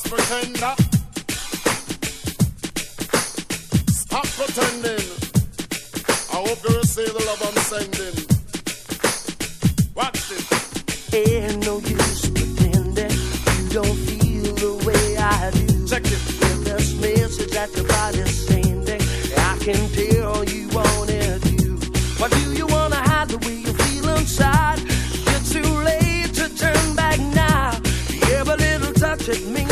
false pretender. Stop pretending. I hope you receive the love I'm sending. Watch this. Ain't no use pretending you don't feel the way I do. Check it. With this message that your body's sending, I can tell you want it you. But do you wanna hide the way you feel inside? It's too late to turn back now. Every little touch it means